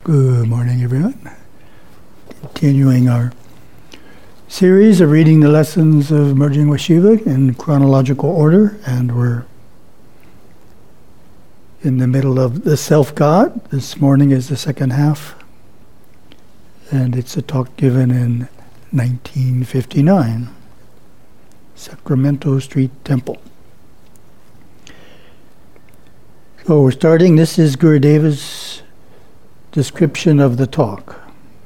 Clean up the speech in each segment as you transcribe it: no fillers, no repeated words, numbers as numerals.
Good morning, everyone. Continuing our series of reading the lessons of Merging with Shiva in chronological order, and we're in the middle of the Self-God. This morning is the second half, and it's a talk given in 1959, Sacramento Street Temple. So we're starting. This is Gurudeva's description of the talk.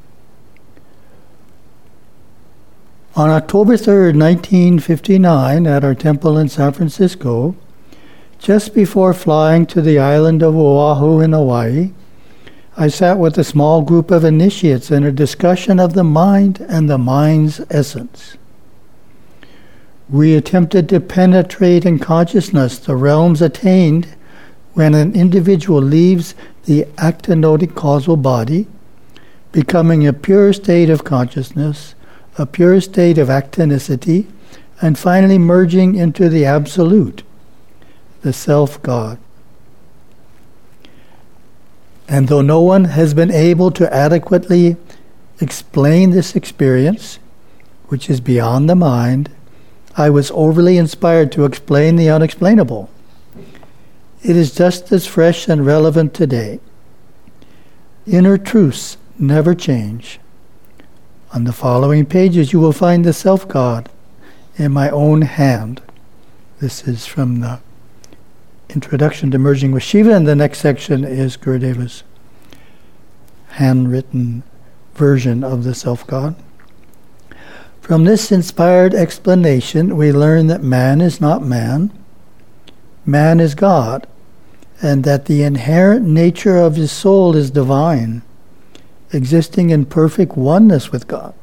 On October 3rd, 1959, at our temple in San Francisco, just before flying to the island of Oahu in Hawaii, I sat with a small group of initiates in a discussion of the mind and the mind's essence. We attempted to penetrate in consciousness the realms attained when an individual leaves the actinotic causal body, becoming a pure state of consciousness, a pure state of actinicity, and finally merging into the Absolute, the Self-God. And though no one has been able to adequately explain this experience, which is beyond the mind, I was overly inspired to explain the unexplainable. It is just as fresh and relevant today. Inner truths never change. On the following pages you will find the Self-God in my own hand. This is from the Introduction to Merging with Shiva, and the next section is Gurudeva's handwritten version of the Self-God. From this inspired explanation, we learn that man is not man, man is God, and that the inherent nature of his soul is divine, existing in perfect oneness with God.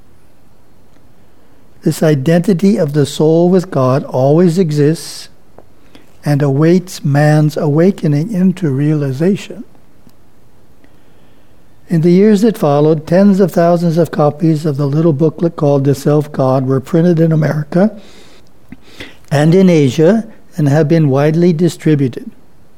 This identity of the soul with God always exists and awaits man's awakening into realization. In the years that followed, tens of thousands of copies of the little booklet called The Self-God were printed in America and in Asia and have been widely distributed.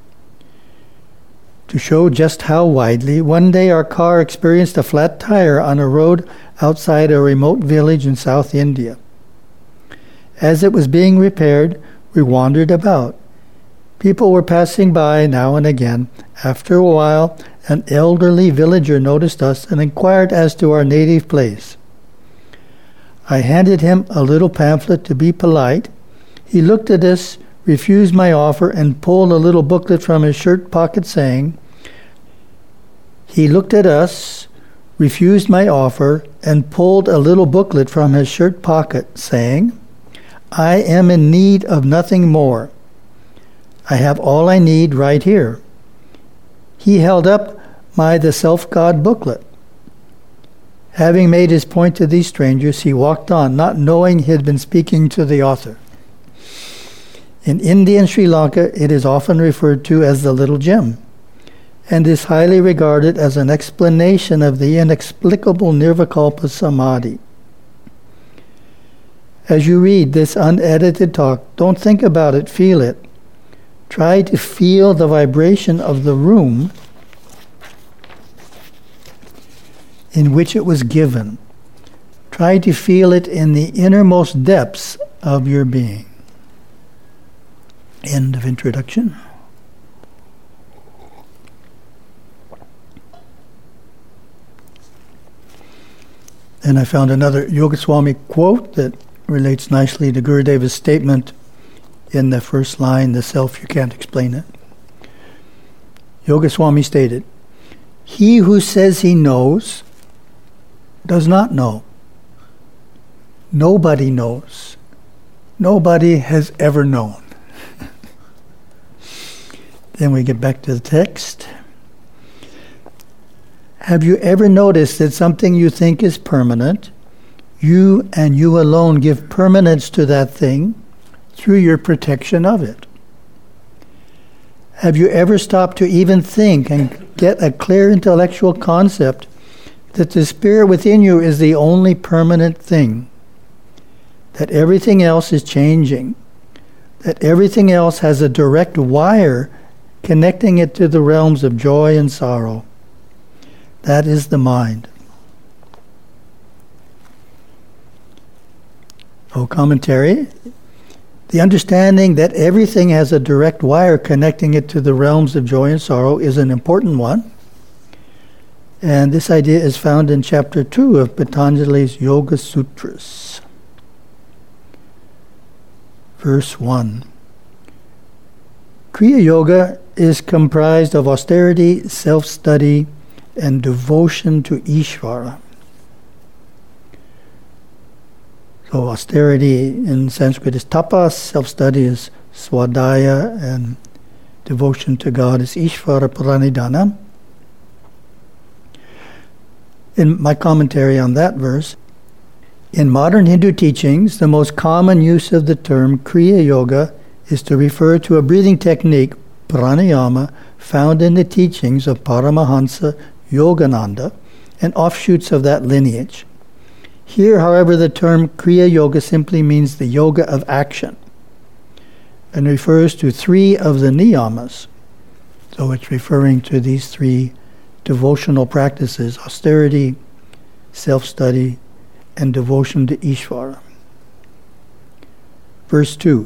To show just how widely, one day our car experienced a flat tire on a road outside a remote village in South India. As it was being repaired, we wandered about. People were passing by now and again. After a while, an elderly villager noticed us and inquired as to our native place. I handed him a little pamphlet to be polite. He looked at us, refused my offer, and pulled a little booklet from his shirt pocket saying, He looked at us, refused my offer, and pulled a little booklet from his shirt pocket, saying, I am in need of nothing more. I have all I need right here. He held up the Self-God booklet. Having made his point to these strangers, he walked on, not knowing he had been speaking to the author. In India and Sri Lanka, it is often referred to as the Little Gem, and is highly regarded as an explanation of the inexplicable Nirvikalpa Samadhi. As you read this unedited talk, don't think about it, feel it. Try to feel the vibration of the room in which it was given. Try to feel it in the innermost depths of your being. End of introduction. And I found another Yogaswami quote that relates nicely to Gurudeva's statement in the first line, the self, you can't explain it. Yogaswami stated, He who says he knows does not know. Nobody knows. Nobody has ever known. Then we get back to the text. Have you ever noticed that something you think is permanent, you and you alone give permanence to that thing through your protection of it? Have you ever stopped to even think and get a clear intellectual concept that the spirit within you is the only permanent thing, that everything else is changing, that everything else has a direct wire connecting it to the realms of joy and sorrow? That is the mind. Commentary. The understanding that everything has a direct wire connecting it to the realms of joy and sorrow is an important one. And this idea is found in chapter 2 of Patanjali's Yoga Sutras. Verse 1. Kriya Yoga is comprised of austerity, self-study, and devotion to Ishvara. So austerity in Sanskrit is tapas, self-study is swadhyaya, and devotion to God is Ishvara pranidhana. In my commentary on that verse, in modern Hindu teachings, the most common use of the term Kriya Yoga is to refer to a breathing technique, pranayama, found in the teachings of Paramahansa Yogananda and offshoots of that lineage. Here, however, the term Kriya Yoga simply means the yoga of action and refers to 3 of the niyamas. So it's referring to these 3 devotional practices: austerity, self-study, and devotion to Ishvara. Verse 2.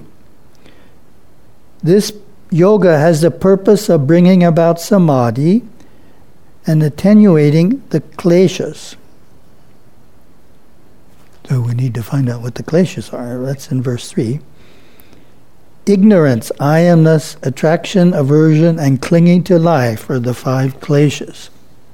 This yoga has the purpose of bringing about samadhi and attenuating the kleshas. So we need to find out what the kleshas are. That's in verse 3. Ignorance, I amness, attraction, aversion, and clinging to life are the 5 kleshas.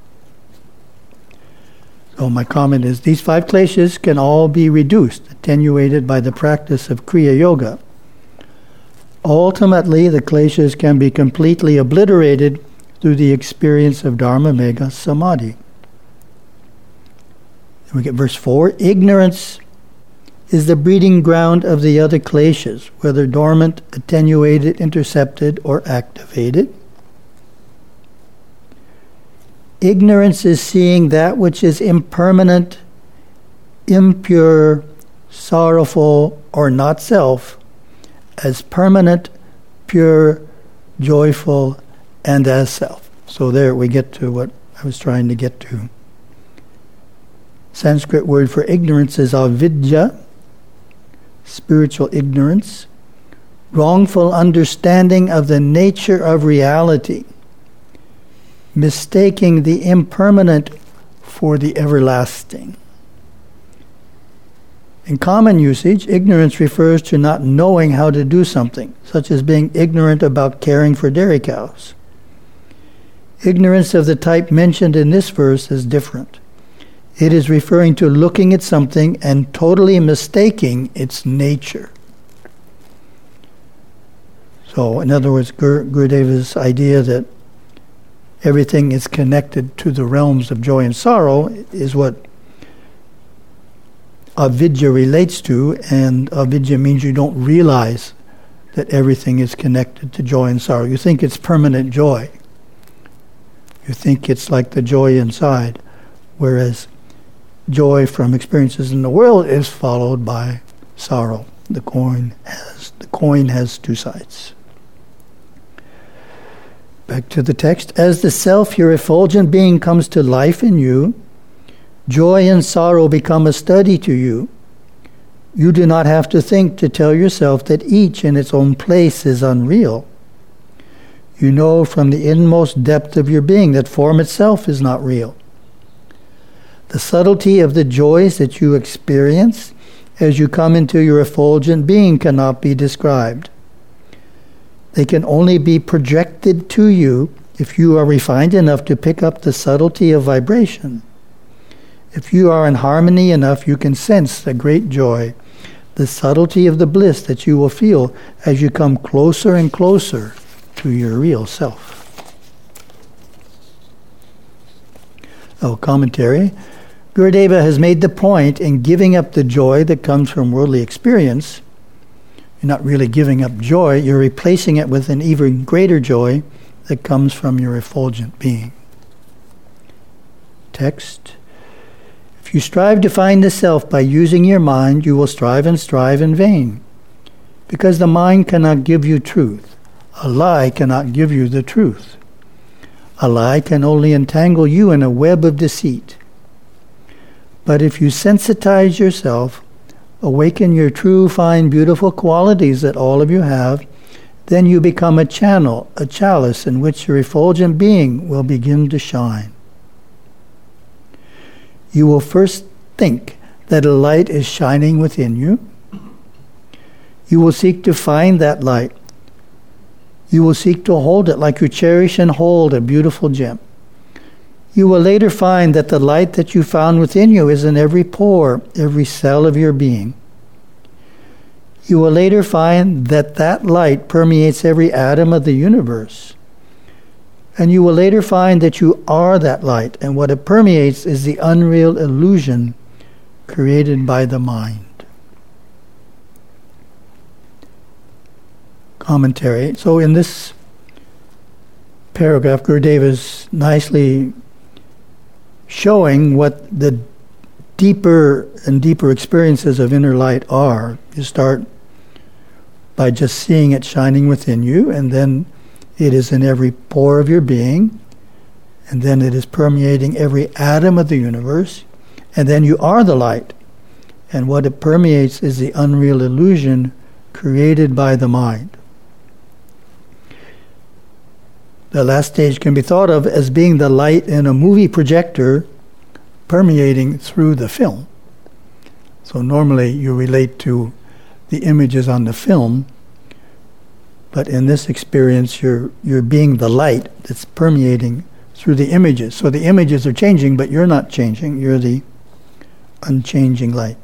So my comment is, these 5 kleshas can all be reduced, attenuated by the practice of Kriya Yoga. Ultimately, the kleshas can be completely obliterated through the experience of Dharma Megha Samadhi. And we get verse 4. Ignorance is the breeding ground of the other kleshas, whether dormant, attenuated, intercepted, or activated. Ignorance is seeing that which is impermanent, impure, sorrowful, or not self as permanent, pure, joyful, and as self. So there we get to what I was trying to get to. Sanskrit word for ignorance is avidya, spiritual ignorance, wrongful understanding of the nature of reality, mistaking the impermanent for the everlasting. In common usage, ignorance refers to not knowing how to do something, such as being ignorant about caring for dairy cows. Ignorance of the type mentioned in this verse is different. It is referring to looking at something and totally mistaking its nature. So, in other words, Gurudeva's idea that everything is connected to the realms of joy and sorrow is what avidya relates to, and avidya means you don't realize that everything is connected to joy and sorrow. You think it's permanent joy. You think it's like the joy inside, whereas joy from experiences in the world is followed by sorrow. The coin has 2 sides. Back to the text. As the self, your effulgent being, comes to life in you, joy and sorrow become a study to you. You do not have to think to tell yourself that each in its own place is unreal. You know from the inmost depth of your being that form itself is not real. The subtlety of the joys that you experience as you come into your effulgent being cannot be described. They can only be projected to you if you are refined enough to pick up the subtlety of vibration. If you are in harmony enough, you can sense the great joy, the subtlety of the bliss that you will feel as you come closer and closer to your real self. Commentary. Gurudeva has made the point in giving up the joy that comes from worldly experience. You're not really giving up joy, you're replacing it with an even greater joy that comes from your effulgent being. Text. If you strive to find the self by using your mind, you will strive in vain, because the mind cannot give you truth. A lie cannot give you the truth. A lie can only entangle you in a web of deceit. But if you sensitize yourself, awaken your true, fine, beautiful qualities that all of you have, then you become a channel, a chalice in which your effulgent being will begin to shine. You will first think that a light is shining within you. You will seek to find that light. You will seek to hold it like you cherish and hold a beautiful gem. You will later find that the light that you found within you is in every pore, every cell of your being. You will later find that that light permeates every atom of the universe. And you will later find that you are that light, and what it permeates is the unreal illusion created by the mind. Commentary. So in this paragraph, Gurudev is nicely showing what the deeper and deeper experiences of inner light are. You start by just seeing it shining within you, and then it is in every pore of your being, and then it is permeating every atom of the universe, and then you are the light, and what it permeates is the unreal illusion created by the mind. The last stage can be thought of as being the light in a movie projector permeating through the film. So normally you relate to the images on the film, but in this experience you're being the light that's permeating through the images. So the images are changing, but you're not changing. You're the unchanging light.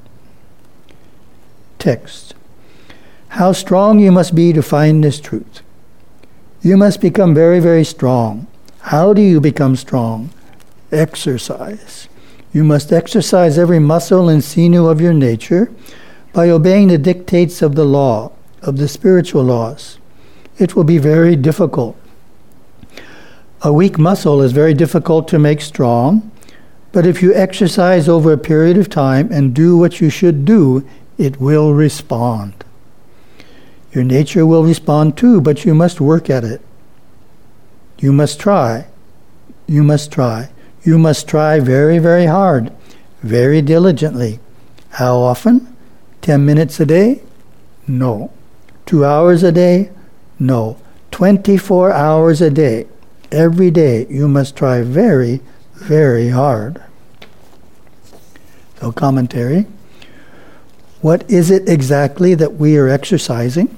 Text. How strong you must be to find this truth. You must become very, very strong. How do you become strong? Exercise. You must exercise every muscle and sinew of your nature by obeying the dictates of the law, of the spiritual laws. It will be very difficult. A weak muscle is very difficult to make strong, but if you exercise over a period of time and do what you should do, it will respond. Your nature will respond too, but you must work at it. You must try. You must try. You must try very, very hard, very diligently. How often? 10 minutes a day? No. 2 hours a day? No. 24 hours a day. Every day you must try very, very hard. So commentary. What is it exactly that we are exercising?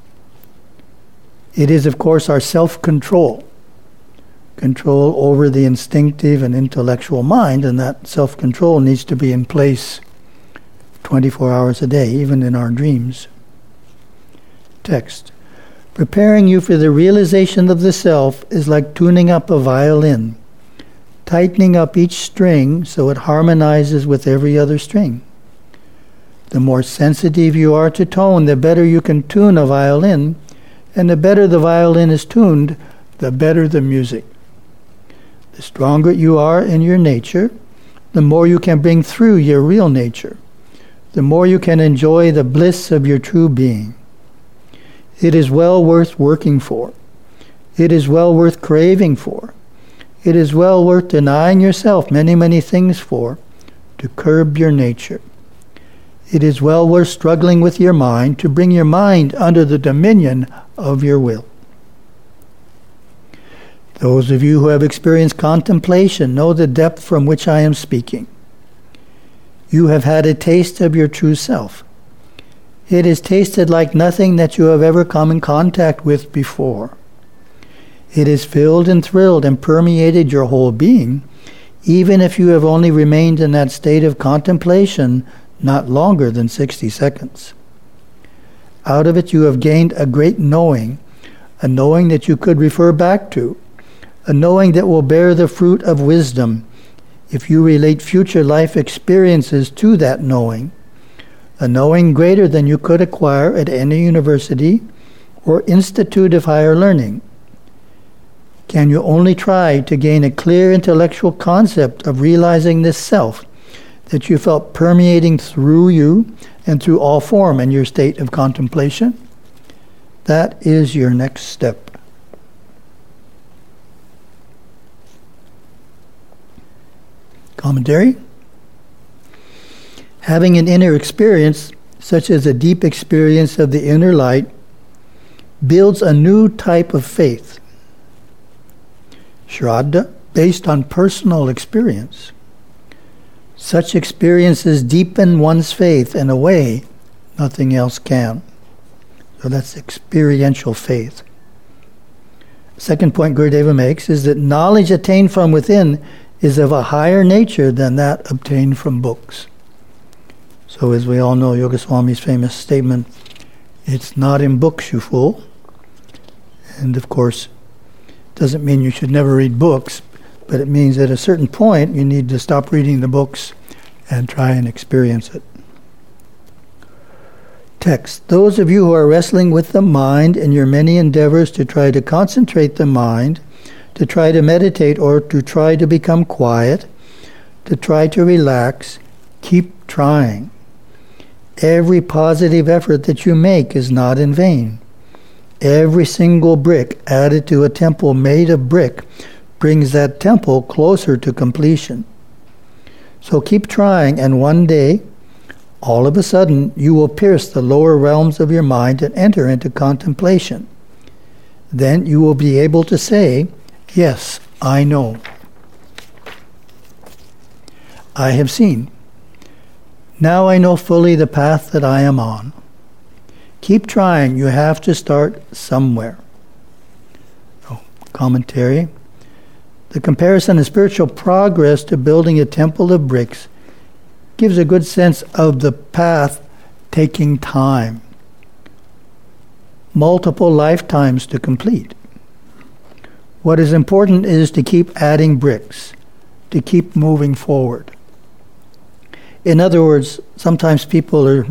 It is, of course, our self-control. Control over the instinctive and intellectual mind, and that self-control needs to be in place 24 hours a day, even in our dreams. Text. Preparing you for the realization of the self is like tuning up a violin, tightening up each string so it harmonizes with every other string. The more sensitive you are to tone, the better you can tune a violin, and the better the violin is tuned, the better the music. The stronger you are in your nature, the more you can bring through your real nature, the more you can enjoy the bliss of your true being. It is well worth working for. It is well worth craving for. It is well worth denying yourself many, many things for, to curb your nature. It is well worth struggling with your mind to bring your mind under the dominion of your will. Those of you who have experienced contemplation know the depth from which I am speaking. You have had a taste of your true self. It is tasted like nothing that you have ever come in contact with before. It has filled and thrilled and permeated your whole being, even if you have only remained in that state of contemplation not longer than 60 seconds. Out of it you have gained a great knowing, a knowing that you could refer back to, a knowing that will bear the fruit of wisdom if you relate future life experiences to that knowing, a knowing greater than you could acquire at any university or institute of higher learning. Can you only try to gain a clear intellectual concept of realizing this self that you felt permeating through you and through all form in your state of contemplation? That is your next step. Commentary. Having an inner experience, such as a deep experience of the inner light, builds a new type of faith. Shraddha, based on personal experience. Such experiences deepen one's faith in a way nothing else can. So that's experiential faith. Second point Gurudeva makes is that knowledge attained from within is of a higher nature than that obtained from books. So as we all know, Yoga Swami's famous statement, it's not in books, you fool. And of course, doesn't mean you should never read books, but it means at a certain point you need to stop reading the books and try and experience it. Text. Those of you who are wrestling with the mind in your many endeavors to try to concentrate the mind, to try to meditate or to try to become quiet, to try to relax, keep trying. Every positive effort that you make is not in vain. Every single brick added to a temple made of brick brings that temple closer to completion. So keep trying, and one day, all of a sudden, you will pierce the lower realms of your mind and enter into contemplation. Then you will be able to say, yes, I know. I have seen. Now I know fully the path that I am on. Keep trying. You have to start somewhere. Oh, commentary. The comparison of spiritual progress to building a temple of bricks gives a good sense of the path taking time. Multiple lifetimes to complete. What is important is to keep adding bricks, to keep moving forward. In other words, sometimes people are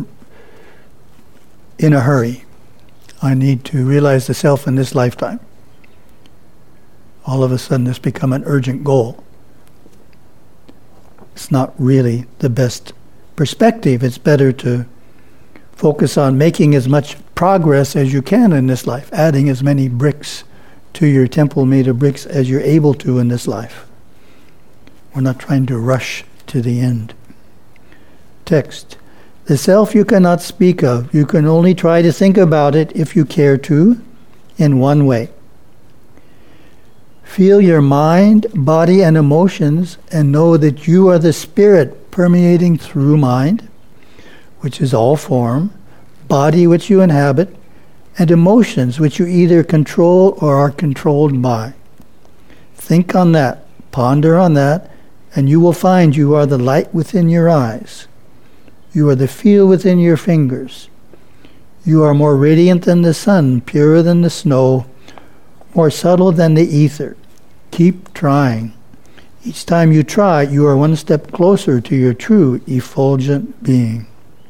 in a hurry. I need to realize the self in this lifetime. All of a sudden it's become an urgent goal. It's not really the best perspective. It's better to focus on making as much progress as you can in this life, adding as many bricks to your temple made of bricks as you're able to in this life. We're not trying to rush to the end. Text. The self you cannot speak of. You can only try to think about it if you care to, in one way. Feel your mind, body, and emotions, and know that you are the spirit permeating through mind, which is all form, body which you inhabit, and emotions which you either control or are controlled by. Think on that, ponder on that, and you will find you are the light within your eyes. You are the feel within your fingers. You are more radiant than the sun, purer than the snow, more subtle than the ether. Keep trying. Each time you try, you are one step closer to your true effulgent being.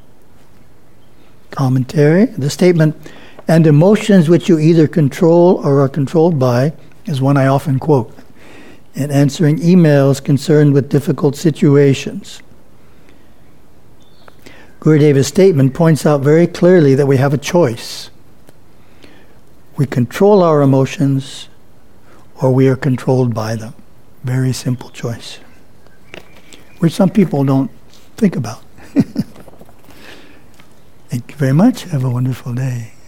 Commentary. The statement, and emotions which you either control or are controlled by, is one I often quote in answering emails concerned with difficult situations. Gurudeva's statement points out very clearly that we have a choice. We control our emotions or we are controlled by them. Very simple choice, which some people don't think about. Thank you very much. Have a wonderful day.